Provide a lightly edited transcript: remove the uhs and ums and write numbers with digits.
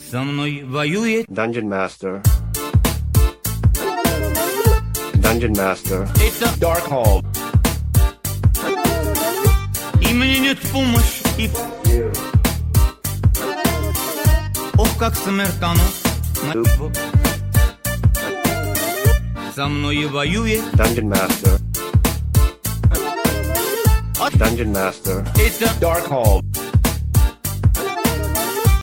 Со мной воюет Dungeon Master. Dungeon Master. это Darkhold. и мне нет помощи и... Ох, как смертоносно со мной воюет Dungeon Master. Dungeon Master. это Darkhold.